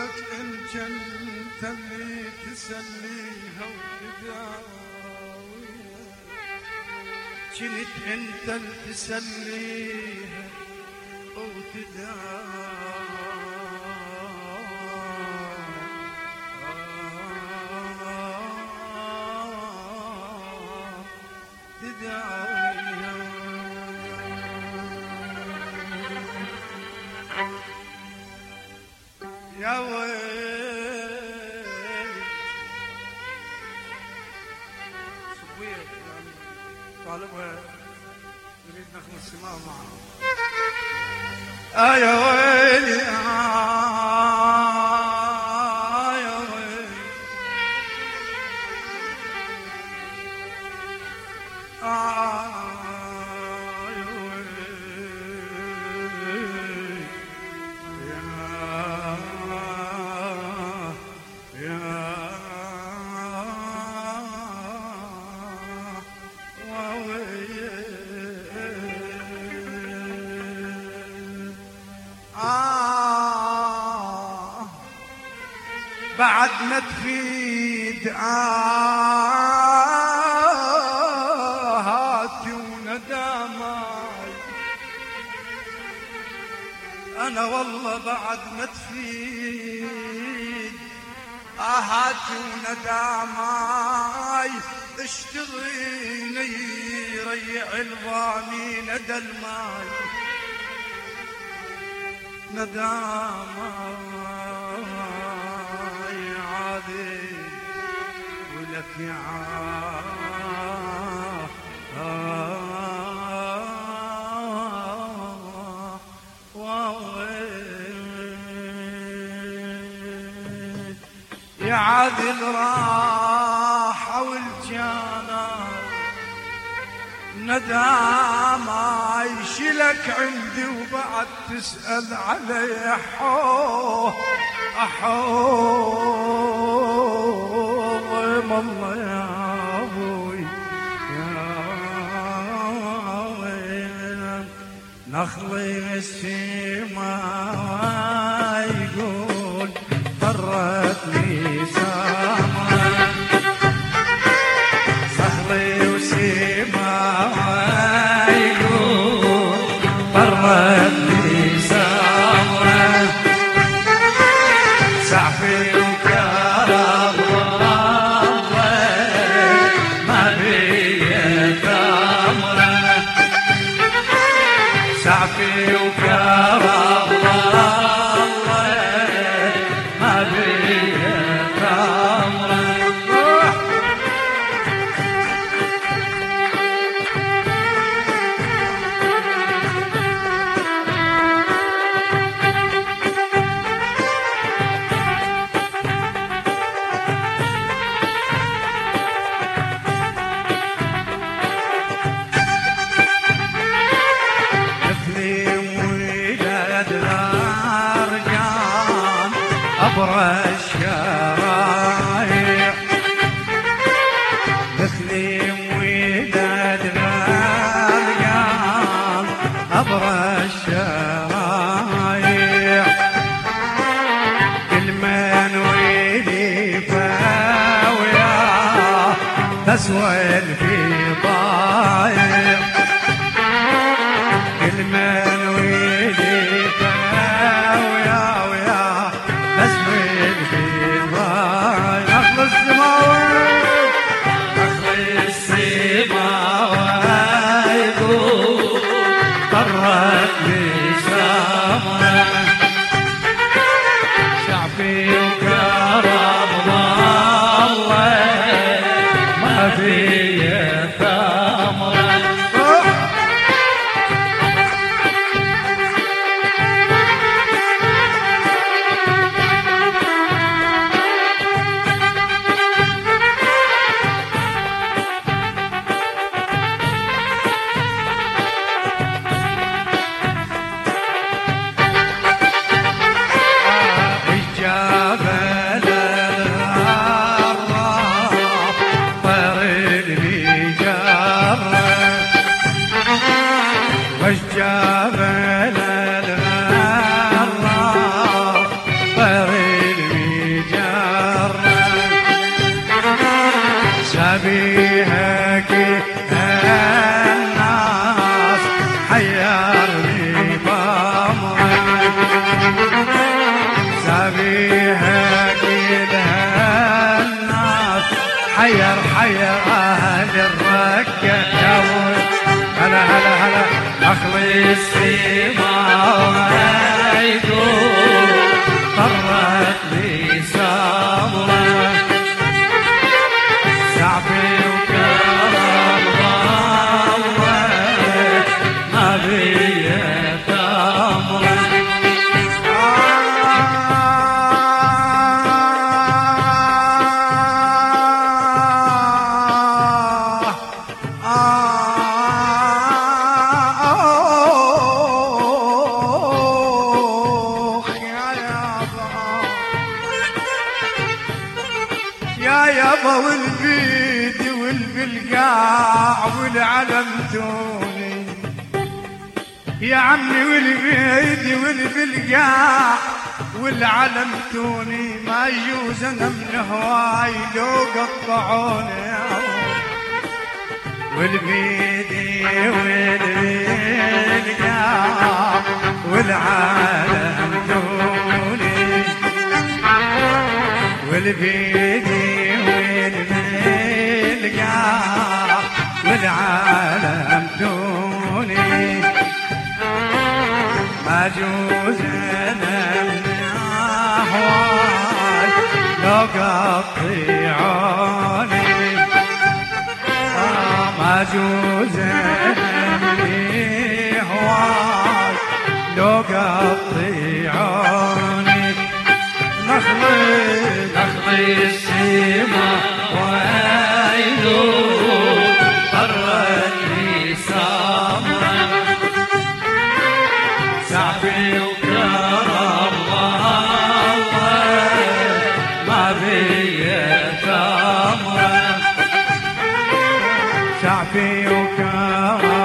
لك إن كنت اللي تسليها وتداويها، كنت انت اللي تسليها تداويها. يا ويلي صبيت يعني طالبها نريد ناخذ السماء معها. يا ويلي يا ويلي بعد ما تفيد آهاتي ونداماي، أنا والله بعد ما تفيد آهاتي ونداماي، اشتغيني يريع الضامي ندى الماي نداماي ولك يا يا عادل راحة والجانا ندام يشيلك عندي وبعد تسأل علي الله يا أبوي يا ويلي نخلي السماء يقول طرتني سماء، صخلي وسماء يقول طرتني سماء، سعفي وكرم سعفي وكرم ما بيه تمره. أبرى الشرايع مثلي ولاد الرجال، أبرى الشرايع كل من ويلي فاويا تسول في ضايع، كل من ويلي فاويا أسمع في ضاي أخلص السماوات أخلص السماوات يقول طرت لي سماء، شعبي وكرم الله ما في يابا والبيد والبلقاع والعلم توني يا عمي والبيد والبلقاع والعلم توني ما يجوز انا من هواي لو قطعوني والبيدي والبلقاع والعالم توني والبيدي والبلقاع والعالم توني ما جوز انا من هواي لو قطعوني ما جوز من هواي لو قطعوني نخلي السما وعينو طرت لي سمرة سعفي وكرم الله ما بيا ثمرة سعفي وكرم